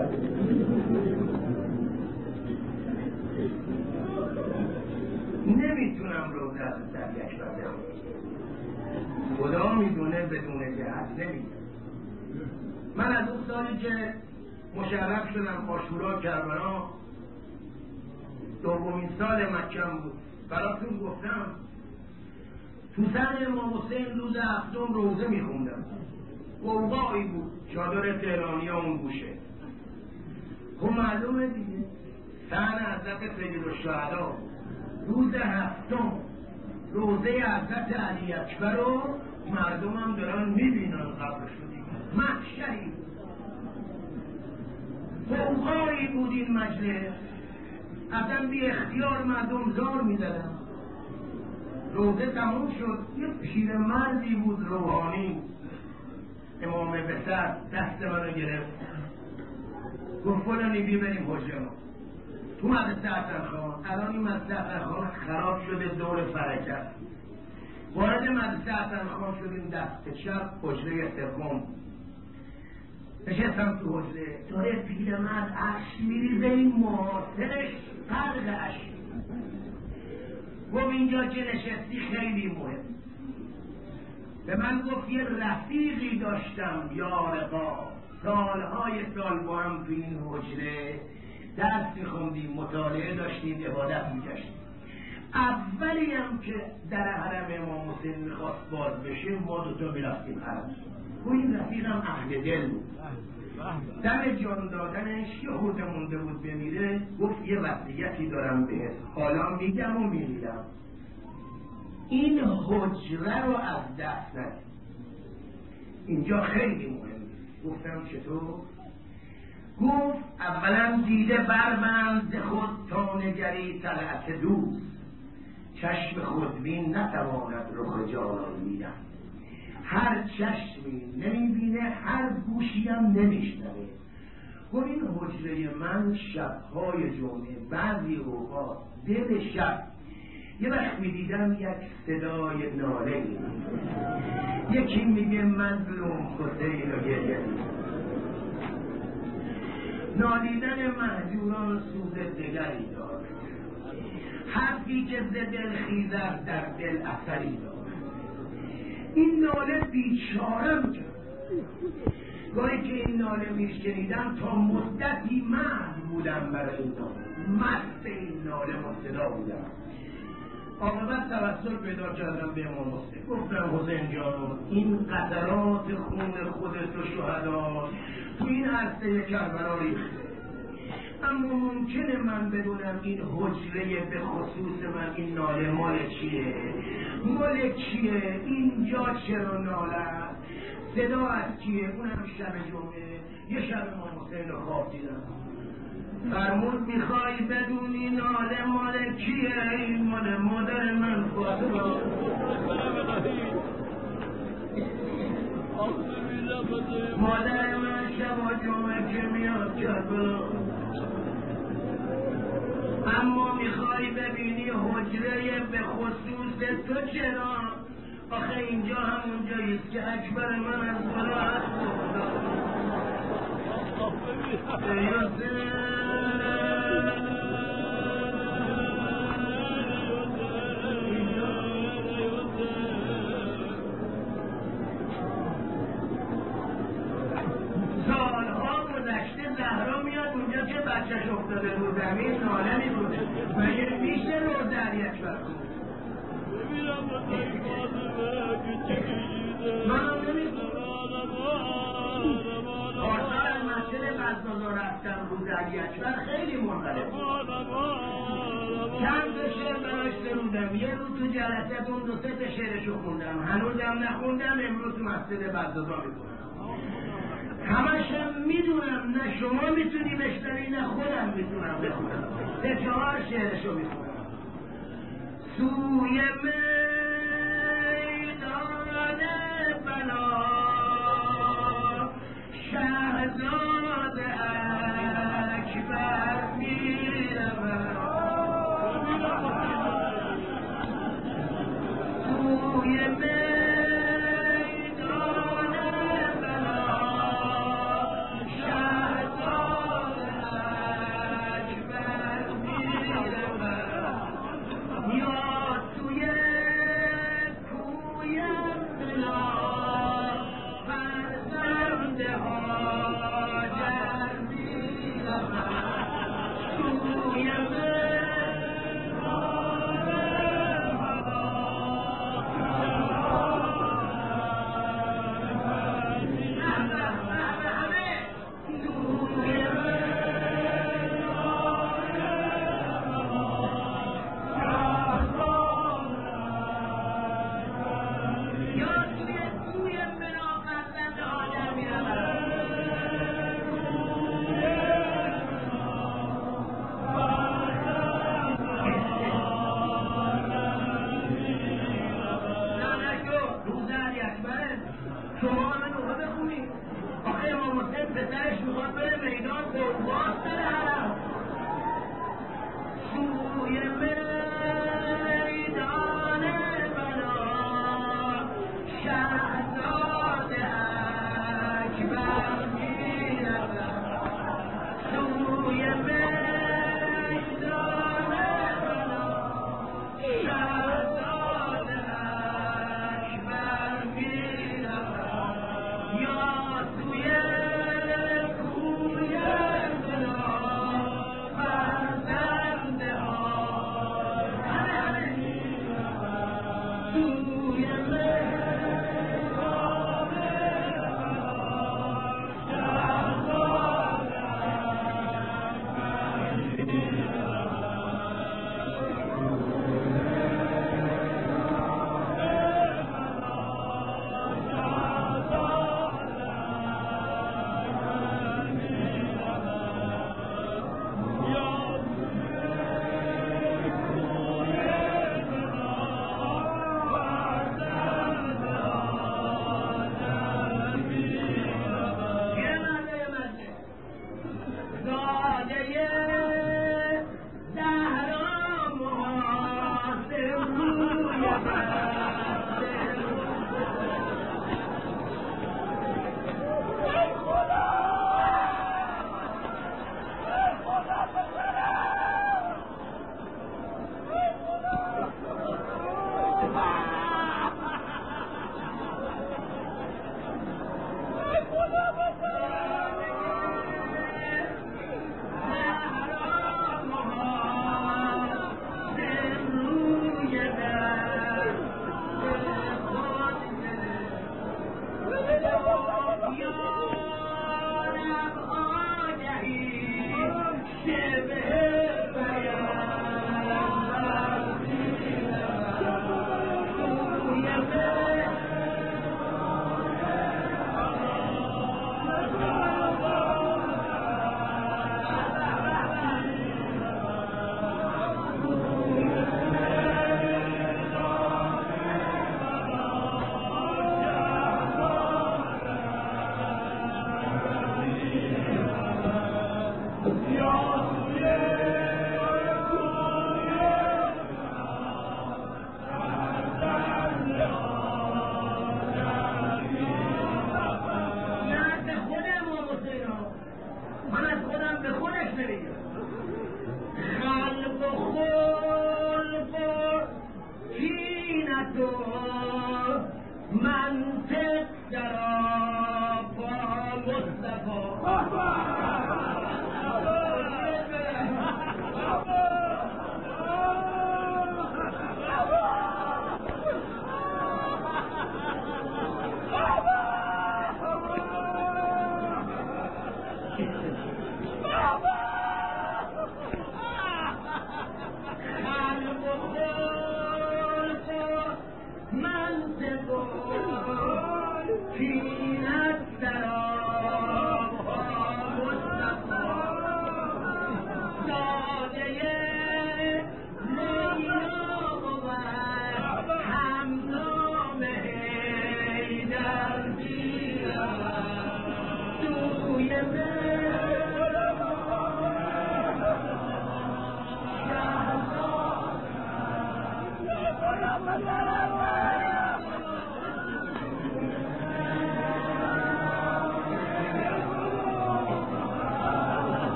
نمیتونم روزه از سریعش بردم، خدا میدونه بدون جهت نمیتونم. من از اون سالی که مشرف شدم عاشورا کربلا، دومین سال مکم بود، براتون گفتم تو سر امام حسین روز هفتم روزه میخوندم، قوقایی بود، چادر تهرانی ها اون گوشه. خب معلومه دیگه سن حضرت سیدالشهدا روز هفتم روزه حضرت علی اکبر رو مردم هم دارن میبینن، قبرشو دیگه محشری بود، قوقایی بود این مجلس، اصلا بی اختیار مردم زار میدادن. روزه تموم شد، یه پیرمردی بود روحانی، امام بسر، دست منو گرفت گفت فلانی بیا بریم حجره ما تو مدرسه حسنخان. الان این مدرسه حسنخان خراب شده، دور فرکت. وارد مدرسه حسنخان شدیم، دست چپ حجره سوم نشستم تو حجره، داره پیرمرد عشق میریزه، این محاصرش فرق عشق. گفت اینجا که نشستی خیلی مهم. به من گفت یه رفیقی داشتم یارقا، سالهای سال با هم تو این حجره درس میخوندیم، مطالعه داشتیم، عبادت میکشتیم. اولی هم که در حرم امام حسین میخواست باز بشه ما دوتا میرفتیم حرم. و این رفیقم اهل دل بود، دم جان دادنش یه خورده مونده بود بمیره، گفت یه وصیتی دارم بهت، حالا میگم و میمیرم، این حجره رو از دست ندید، اینجا خیلی مهمه. گفتم چطور؟ گفت اولا دیده بربند خود تا نگری طلعت دوست، چشم خودبین نتواند رخ جانان دیدن. هر چشمی نمیبینه، هر گوشی هم نمیشنوه. گفت این حجره من شبهای جمعه بعضی اوقات دل شب یه وقت میدیدم یک صدای ناله، یکی میگه مظلوم حسین و گریه. نالیدن مهجوران سوز دگری دارد، حرفی که ز دل خیزد در دل اثری دارد. این ناله بیچارم کرد. گاهی که این ناله میشنیدم تا مدتی مست بودم برای این ناله، مست این ناله مصدا بودم. عاقبت توسل پیدا کردم به امام حسین، گفتم حسین جان این قطرات خون خودت و شهدا تو این عرصه کربلا ریخته، اما ممکنه من بدونم این حجره به خصوص من این ناله مال چیه؟ مال کیه؟ اینجا چرا ناله است؟ صدا از کیه؟ اونم شب جمعه، یه شب امام حسین رو خواب دیدم. فرمود میخوای بدونی ناله مال کیه؟ این مال مادر من فاطمه. مادر من شب جمعه که میاد کربلا. اما میخوای ببینی حجره به خصوص تو چرا؟ آخه اینجا همون جاییست که اکبر من از بالا هست. سالها گذشته زهرا میاد اونجا که بچهش افتاده رو زمین ناله میکنه، مگه میشه رو دریت برکنه؟ منم نمیکنم. آثار مسجد بزازا رفتم رو دریت خیلی منقلب چند تا شعر براش سرودم، یه روز تو جلسه اون دو سه تا شعرشو خوندم، هنوزم نخوندم، امروز تو مسجد بزازا میکنم. همشم میدونم، نه شما میتونی بشنوی نه خودم میتونم بخونم. 3-4 شعرشو میخونم. سوی میدان بلا شهزاد اکبر میرود، سوی میدان بلا شهزاد بنده هاجر می‌رود سوی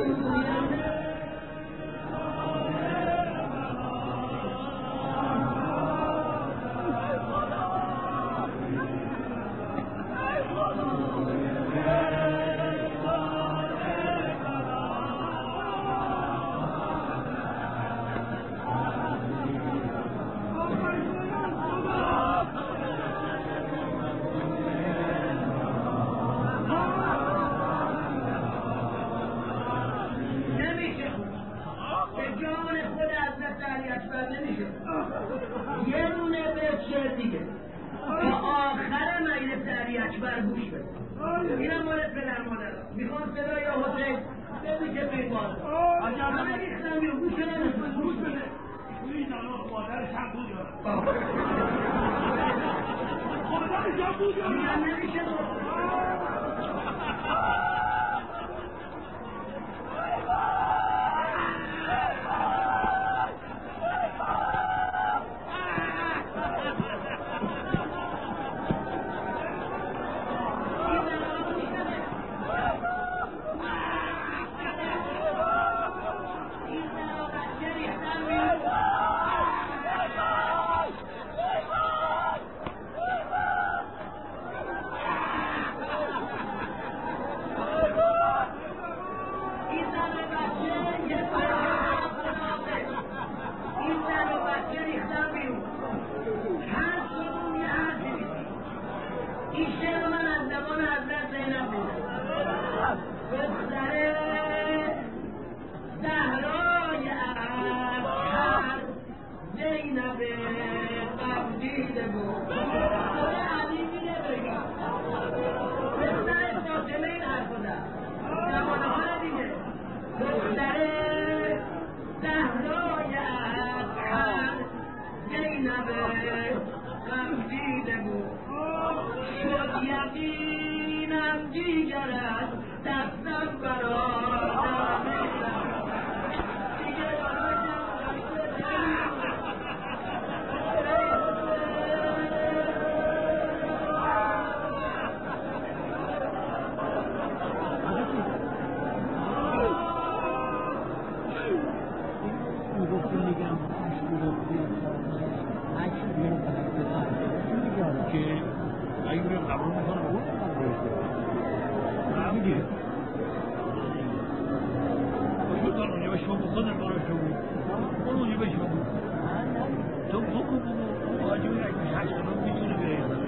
تو